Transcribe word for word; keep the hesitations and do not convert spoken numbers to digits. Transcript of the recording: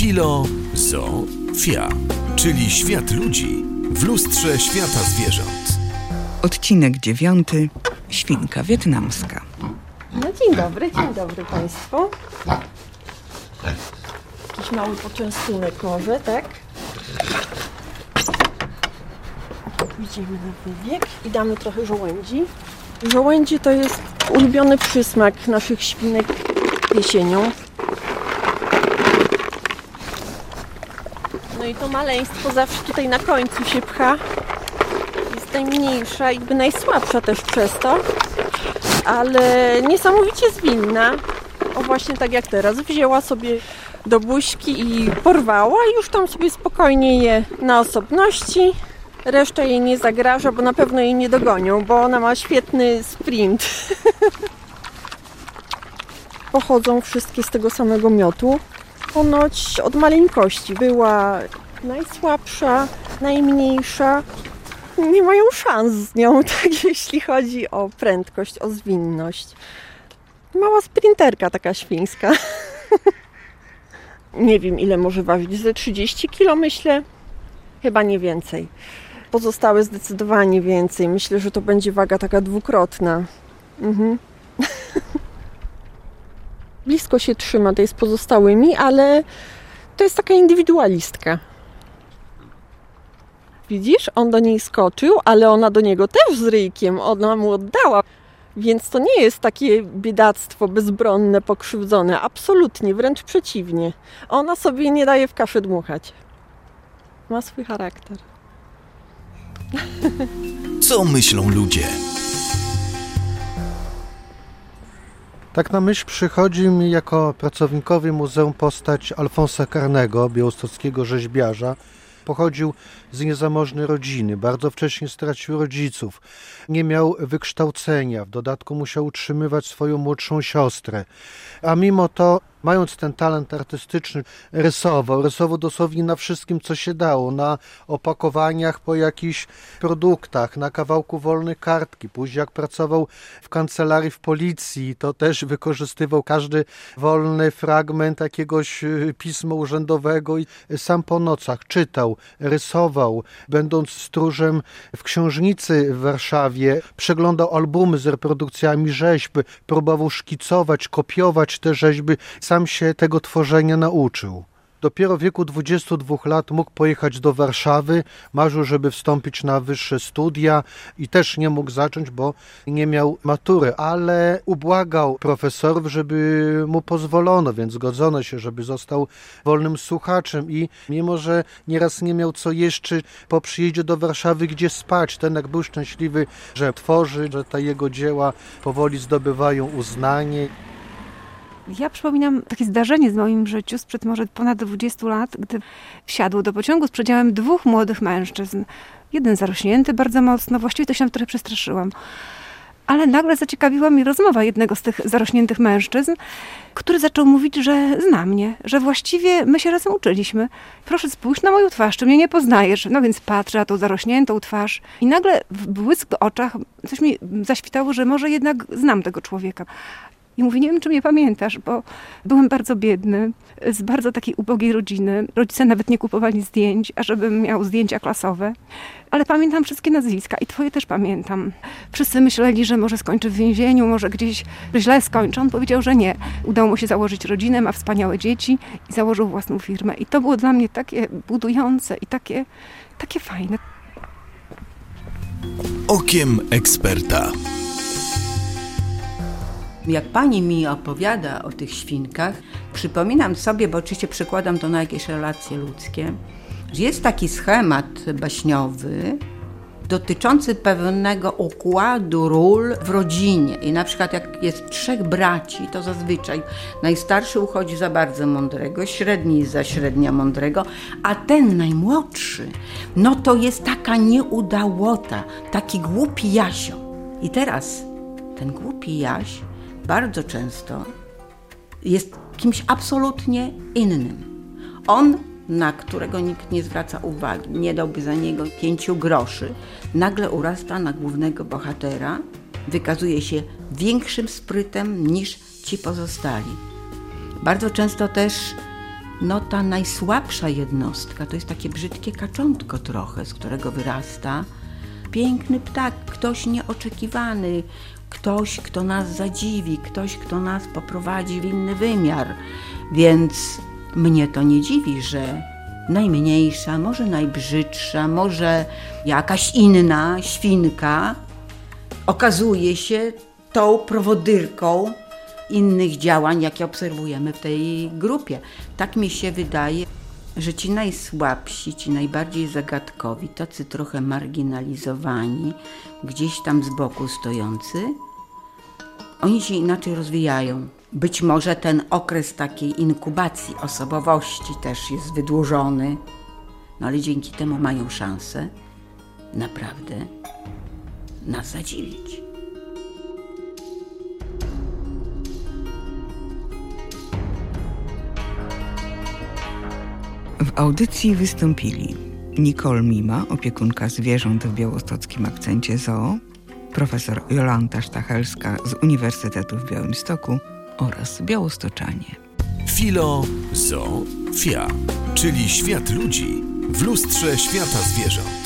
Filo-zo-fia, czyli świat ludzi w lustrze świata zwierząt. Odcinek dziewiąty. Świnka wietnamska. No dzień dobry, dzień dobry Państwu. Jakiś mały poczęstunek może, tak? Idziemy na wybieg i damy trochę żołędzi. Żołędzie to jest ulubiony przysmak naszych świnek jesienią. No i to maleństwo zawsze tutaj na końcu się pcha. Jest najmniejsza i jakby najsłabsza też przez to, ale niesamowicie zwinna. O właśnie tak jak teraz, wzięła sobie do buźki i porwała i już tam sobie spokojnie je na osobności. Reszta jej nie zagraża, bo na pewno jej nie dogonią, bo ona ma świetny sprint. Pochodzą wszystkie z tego samego miotu. Ponoć od maleńkości była najsłabsza, najmniejsza. Nie mają szans z nią, tak jeśli chodzi o prędkość, o zwinność. Mała sprinterka taka świńska. Nie wiem, ile może ważyć, ze trzydzieści kilo myślę. Chyba nie więcej. Pozostałe zdecydowanie więcej. Myślę, że to będzie waga taka dwukrotna. Mhm. Blisko się trzyma tej z pozostałymi, ale to jest taka indywidualistka. Widzisz? On do niej skoczył, ale ona do niego też z ryjkiem. Ona mu oddała. Więc to nie jest takie biedactwo bezbronne, pokrzywdzone. Absolutnie, wręcz przeciwnie. Ona sobie nie daje w kaszę dmuchać. Ma swój charakter. Co myślą ludzie? Tak na myśl przychodzi mi jako pracownikowi muzeum postać Alfonsa Carnego, białostockiego rzeźbiarza. Pochodził z niezamożnej rodziny, bardzo wcześnie stracił rodziców, nie miał wykształcenia, w dodatku musiał utrzymywać swoją młodszą siostrę, a mimo to, mając ten talent artystyczny, rysował, rysował dosłownie na wszystkim, co się dało, na opakowaniach po jakichś produktach, na kawałku wolnej kartki. Później jak pracował w kancelarii w policji, to też wykorzystywał każdy wolny fragment jakiegoś pisma urzędowego i sam po nocach czytał, rysował. Będąc stróżem w książnicy w Warszawie, przeglądał albumy z reprodukcjami rzeźb, próbował szkicować, kopiować te rzeźby. Sam się tego tworzenia nauczył. Dopiero w wieku dwudziestu dwóch lat mógł pojechać do Warszawy, marzył, żeby wstąpić na wyższe studia i też nie mógł zacząć, bo nie miał matury, ale ubłagał profesorów, żeby mu pozwolono, więc zgodzono się, żeby został wolnym słuchaczem i mimo, że nieraz nie miał co jeszcze po przyjeździe do Warszawy gdzie spać, ten jak był szczęśliwy, że tworzy, że te jego dzieła powoli zdobywają uznanie. Ja przypominam takie zdarzenie z moim życiu sprzed może ponad dwudziestu lat, gdy wsiadł do pociągu z przedziałem dwóch młodych mężczyzn. Jeden zarośnięty bardzo mocno, właściwie to się trochę przestraszyłam. Ale nagle zaciekawiła mnie rozmowa jednego z tych zarośniętych mężczyzn, który zaczął mówić, że zna mnie, że właściwie my się razem uczyliśmy. Proszę spójrz na moją twarz, czy mnie nie poznajesz? No więc patrzę na tą zarośniętą twarz i nagle w błysk w oczach coś mi zaświtało, że może jednak znam tego człowieka. I mówi, nie wiem, czy mnie pamiętasz, bo byłem bardzo biedny, z bardzo takiej ubogiej rodziny. Rodzice nawet nie kupowali zdjęć, ażebym miał zdjęcia klasowe. Ale pamiętam wszystkie nazwiska i twoje też pamiętam. Wszyscy myśleli, że może skończy w więzieniu, może gdzieś źle skończy. On powiedział, że nie. Udało mu się założyć rodzinę, ma wspaniałe dzieci i założył własną firmę. I to było dla mnie takie budujące i takie, takie fajne. Okiem eksperta. Jak pani mi opowiada o tych świnkach, przypominam sobie, bo oczywiście przykładam to na jakieś relacje ludzkie, że jest taki schemat baśniowy dotyczący pewnego układu ról w rodzinie. I na przykład jak jest trzech braci, to zazwyczaj najstarszy uchodzi za bardzo mądrego, średni za średnio mądrego, a ten najmłodszy, no to jest taka nieudałota, taki głupi Jasio. I teraz ten głupi Jaś bardzo często jest kimś absolutnie innym. On, na którego nikt nie zwraca uwagi, nie dałby za niego pięciu groszy, nagle urasta na głównego bohatera, wykazuje się większym sprytem niż ci pozostali. Bardzo często też no ta najsłabsza jednostka to jest takie brzydkie kaczątko trochę, z którego wyrasta piękny ptak, ktoś nieoczekiwany, ktoś, kto nas zadziwi, ktoś, kto nas poprowadzi w inny wymiar. Więc mnie to nie dziwi, że najmniejsza, może najbrzydsza, może jakaś inna świnka okazuje się tą prowodyrką innych działań, jakie obserwujemy w tej grupie. Tak mi się wydaje, że ci najsłabsi, ci najbardziej zagadkowi, tacy trochę marginalizowani, gdzieś tam z boku stojący, oni się inaczej rozwijają. Być może ten okres takiej inkubacji osobowości też jest wydłużony, no ale dzięki temu mają szansę naprawdę nas zadziwić. W audycji wystąpili Nicole Mima, opiekunka zwierząt w białostockim akcencie zoo, profesor Jolanta Stachelska z Uniwersytetu w Białymstoku oraz białostoczanie. Filo, Zoo, Fia, czyli świat ludzi w lustrze świata zwierząt.